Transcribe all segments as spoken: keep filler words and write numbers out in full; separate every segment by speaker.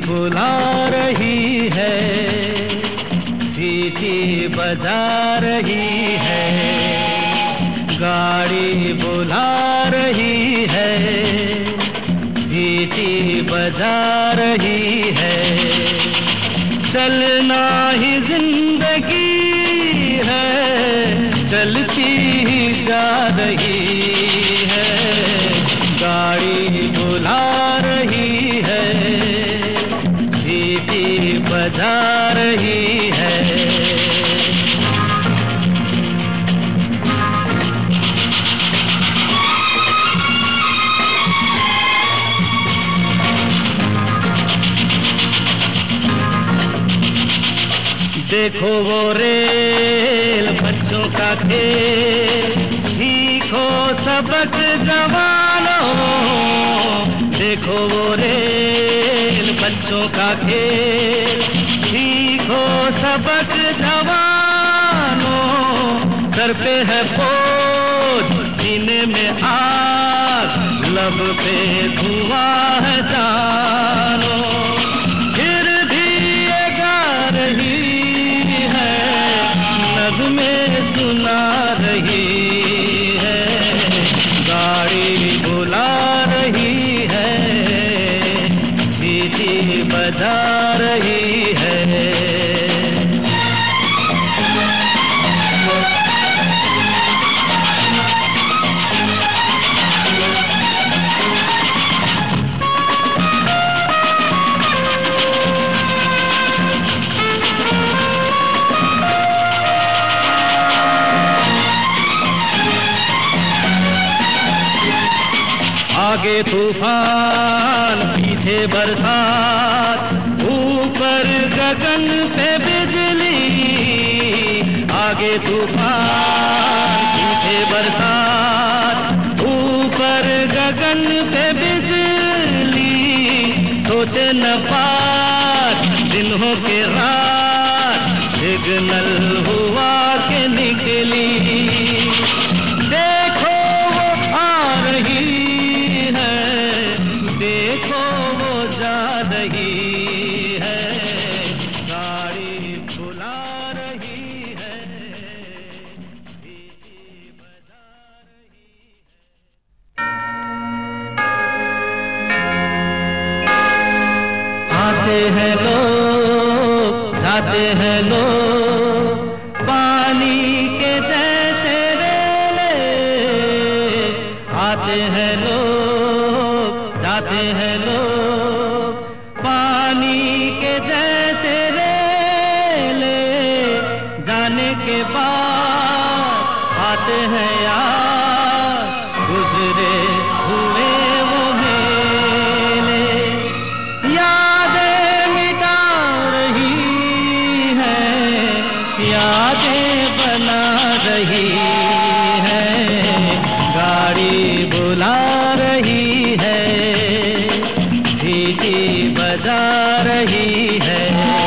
Speaker 1: बुला रही है, सीटी बजा रही है, गाड़ी बुला रही है, सीटी बजा रही है। चलना ही जिंदगी है, चलती ही जा रही है, गाड़ी बुला रही है, सीटी बजा रही है। देखो वो रेल बच्चों का खेल, सीखो सबक जवानों। देखो वो रेल बच्चों का खेल, सीखो सबक जवानों। सर पे है बोझ, सीने में आग, लब पे धुआं है जानो। फिर भी ये गा रही में सुना रही है, गाड़ी बुला रही है, सीटी बजा रही है। आगे तूफान पीछे बरसात, ऊपर गगन पे बिजली। आगे तूफान पीछे बरसात, ऊपर गगन पे बिजली। सोचे न पार दिन हो के रात, सिग्नल हुआ के निकली। देखो वो आ रही, देखो वो जा रही है, गाड़ी बुला रही है, सीटी बजा रही है। आते हैं लोग, जाते हैं लोग, पानी के जैसे रेले। आते हैं लोग, जाते हैं लोग, पानी के जैसे रेले। जाने के बाद आते हैं यार, गुजरे हुए वो मेले। यादें मिटा रही हैं, यादें बना रही हैं, गाड़ी बुला रही है, सीटी बजा रही है,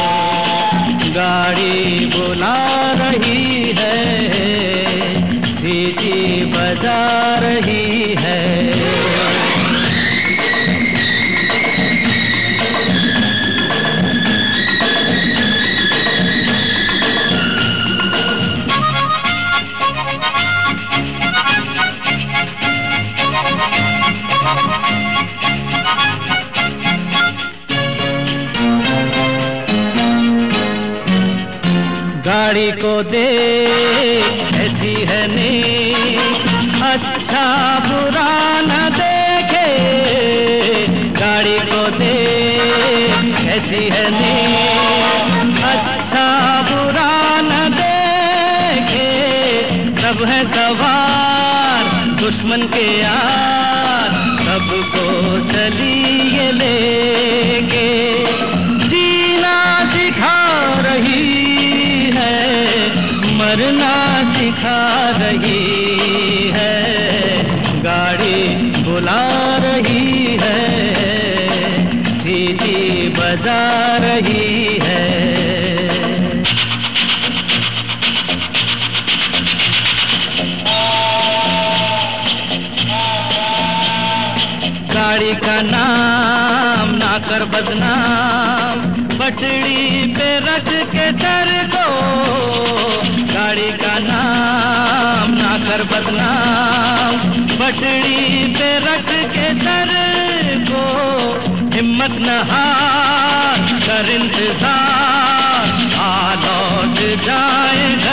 Speaker 1: गाड़ी बुला रही है, सीटी बजा रही है। गाड़ी को देख ऐसी है नींद, अच्छा बुरा न देखे। गाड़ी को देख ऐसी है नींद, अच्छा बुरा न देखे। सब है सवार दुश्मन के यार, सबको चलिए लेके। जीना सिखा रही है, मरना सिखा रही है, गाड़ी बुला रही है, सीटी बजा रही है। गाड़ी का नाम ना कर बदनाम, पटड़ी पे रख के सर को, गाड़ी का नाम ना कर बदनाम, पटड़ी पे रख के सर को, हिम्मत न हार कर इंतजार, आ लौट जाएगा।